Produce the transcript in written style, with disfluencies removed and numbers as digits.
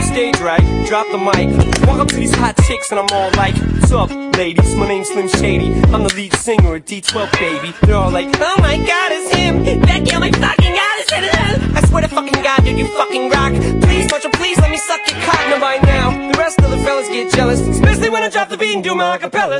stage right, drop the mic, walk up to these hot chicks and I'm all like, what's up, ladies? My name's Slim Shady. I'm the lead singer at D12, baby. They're all like, oh my god, it's him. Becky, oh my fucking god, it's him. I swear to fucking god, dude, you fucking rock. Please, Marshall, please let me suck your cock. Now by now, the rest of the fellas get jealous, especially when I drop the beat and do my acapellas.